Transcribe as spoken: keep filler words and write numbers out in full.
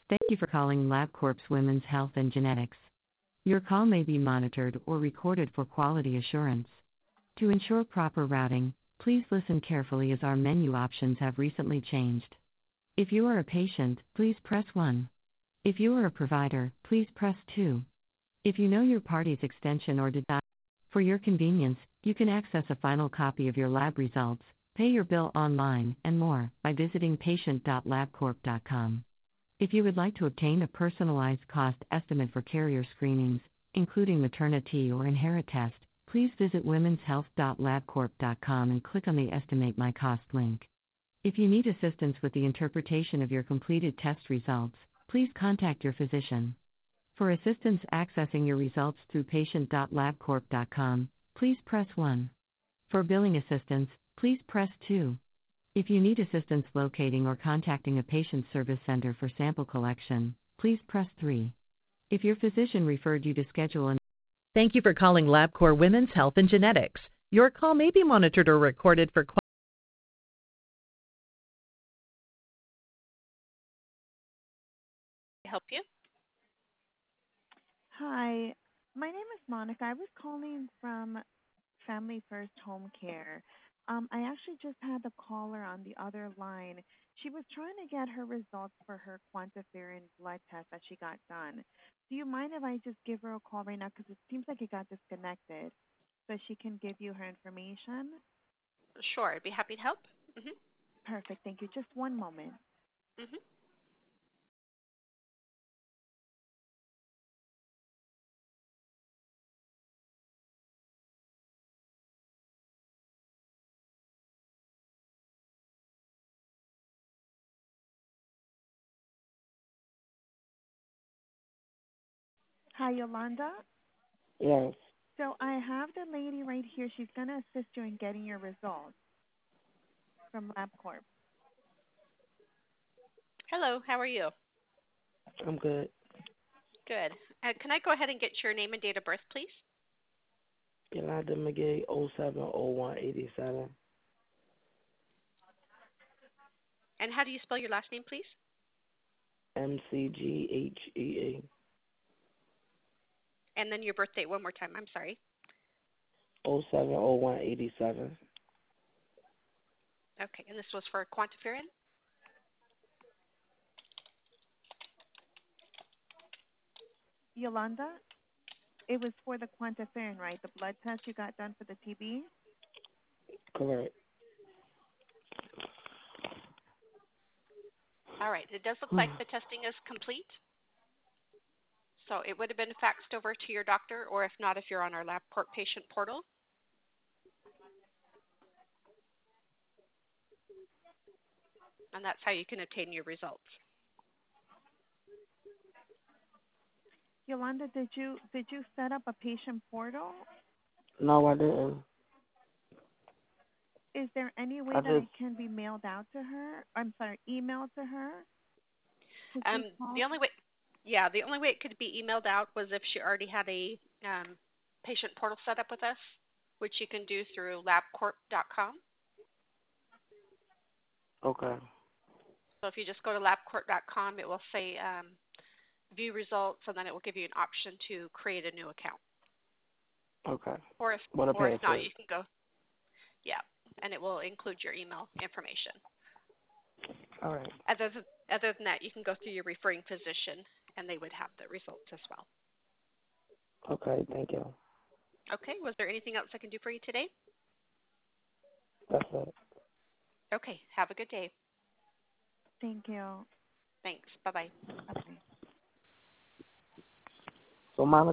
Thank you for calling LabCorp's Women's Health and Genetics. Your call may be monitored or recorded for quality assurance. To ensure proper routing, please listen carefully as our menu options have recently changed. If you are a patient, please press one. If you are a provider, please press two. If you know your party's extension or did not, for your convenience, you can access a final copy of your lab results, pay your bill online, and more by visiting patient dot labcorp dot com. If you would like to obtain a personalized cost estimate for carrier screenings, including maternity or inherit test, please visit womens health dot labcorp dot com and click on the Estimate My Cost link. If you need assistance with the interpretation of your completed test results, please contact your physician. For assistance accessing your results through patient dot labcorp dot com, please press one. For billing assistance, please press two. If you need assistance locating or contacting a patient service center for sample collection, please press three. If your physician referred you to schedule an Thank you for calling LabCorp Women's Health and Genetics. Your call may be monitored or recorded for quality. Help you? Hi, my name is Monica. I was calling from Family First Home Care. Um, I actually just had the caller on the other line. She was trying to get her results for her quantiferin blood test that she got done. Do you mind if I just give her a call right now? Because it seems like it got disconnected, so she can give you her information. Sure, I'd be happy to help. Mm-hmm. Perfect, thank you. Just one moment. Mm-hmm. Hi, Yolanda. Yes. So I have the lady right here. She's going to assist you in getting your results from LabCorp. Hello, how are you? I'm good. Good. Uh, can I go ahead and get your name and date of birth, please? Yolanda McGee, oh seven oh one eighty-seven. And how do you spell your last name, please? M C G H E And then your birth date one more time. I'm sorry. A. oh seven oh one eighty-seven. Okay, and this was for quantiferin? Yolanda, it was for the quantiferin, right? The blood test you got done for the T B? Correct. All right, it does look like the testing is complete. So it would have been faxed over to your doctor, or if not, if you're on our LabCorp patient portal. And that's how you can obtain your results. Yolanda, did you did you set up a patient portal? No, I didn't. Is there any way I that just, it can be mailed out to her? I'm sorry, emailed to her? Um, the only way, yeah, the only way it could be emailed out was if she already had a um, patient portal set up with us, which you can do through labcorp dot com. okay. So if you just go to labcorp dot com, it will say um, view results, and then it will give you an option to create a new account. Okay. Or if, What a or if not, password. you can go, yeah, and it will include your email information. All right. Other than, other than that, you can go through your referring physician, and they would have the results as well. Okay, thank you. Okay, was there anything else I can do for you today? That's it. Okay, have a good day. Thank you. Thanks. Bye-bye. Okay. So, Monica,